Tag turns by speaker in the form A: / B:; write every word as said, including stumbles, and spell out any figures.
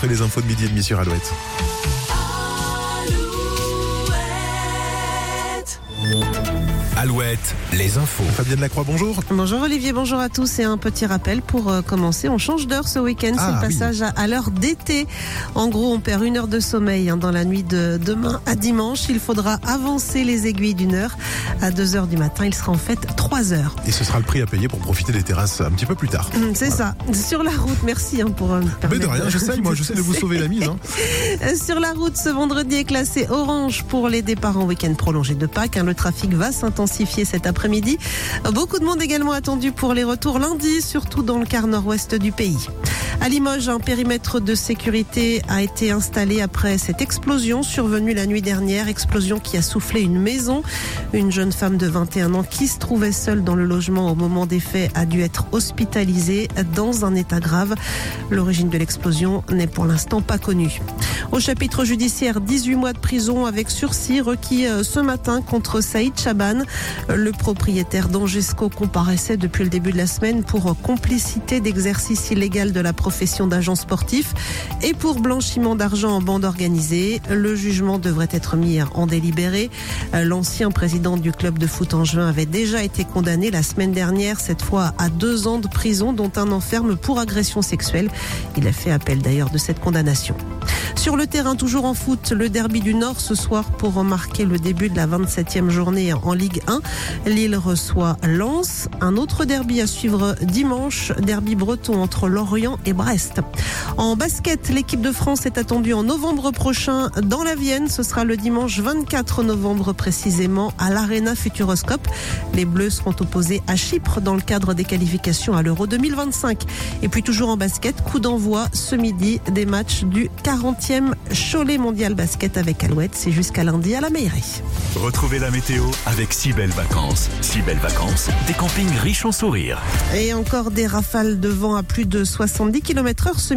A: après les infos de midi et demi sur Alouette.
B: Alouette, les infos.
A: Fabienne Lacroix, bonjour.
C: Bonjour Olivier, bonjour à tous. Et un petit rappel pour euh, commencer. On change d'heure ce week-end.
A: Ah,
C: c'est le passage
A: oui.
C: à, à l'heure d'été. En gros, on perd une heure de sommeil hein, dans la nuit de demain à dimanche. Il faudra avancer les aiguilles d'une heure. À deux heures du matin, il sera en fait trois heures.
A: Et ce sera le prix à payer pour profiter des terrasses un petit peu plus tard.
C: Hum, c'est
A: Voilà.
C: ça. Sur la route, merci hein, pour euh, me
A: Mais
C: permettre
A: de rien, j'essaie, moi, j'essaie de vous sauver la mise. Hein.
C: Sur la route, ce vendredi est classé orange pour les départs en week-end prolongé de Pâques. Le trafic va s'intensifier cet après-midi. Beaucoup de monde également attendu pour les retours lundi, surtout dans le quart nord-ouest du pays. À Limoges, un périmètre de sécurité a été installé après cette explosion survenue la nuit dernière. Explosion qui a soufflé une maison. Une jeune femme de vingt et un ans qui se trouvait seule dans le logement au moment des faits a dû être hospitalisée dans un état grave. L'origine de l'explosion n'est pour l'instant pas connue. Au chapitre judiciaire, dix-huit mois de prison avec sursis requis ce matin contre Saïd Chaban. Le propriétaire d'Angesco comparaissait depuis le début de la semaine pour complicité d'exercice illégal de la profession d'agent sportif et pour blanchiment d'argent en bande organisée. Le jugement devrait être mis en délibéré. L'ancien président du club de foot angevin avait déjà été condamné la semaine dernière, cette fois à deux ans de prison, dont un an ferme pour agression sexuelle. Il a fait appel d'ailleurs de cette condamnation. Sur le terrain, toujours en foot, le derby du Nord ce soir pour marquer le début de la vingt-septième journée en Ligue un. Lille reçoit Lens. Un autre derby à suivre dimanche, derby breton entre Lorient et Brest. En basket, l'équipe de France est attendue en novembre prochain dans la Vienne. Ce sera le dimanche vingt-quatre novembre précisément à l'Arena Futuroscope. Les Bleus seront opposés à Chypre dans le cadre des qualifications à l'Euro deux mille vingt-cinq. Et puis toujours en basket, coup d'envoi ce midi des matchs du quarantième Cholet Mondial Basket avec Alouette. C'est jusqu'à lundi à la Meillerie.
B: Retrouvez la météo avec Si Belles Vacances. Si Belles Vacances, des campings riches en sourires.
C: Et encore des rafales de vent à plus de soixante-dix kilomètres heure ce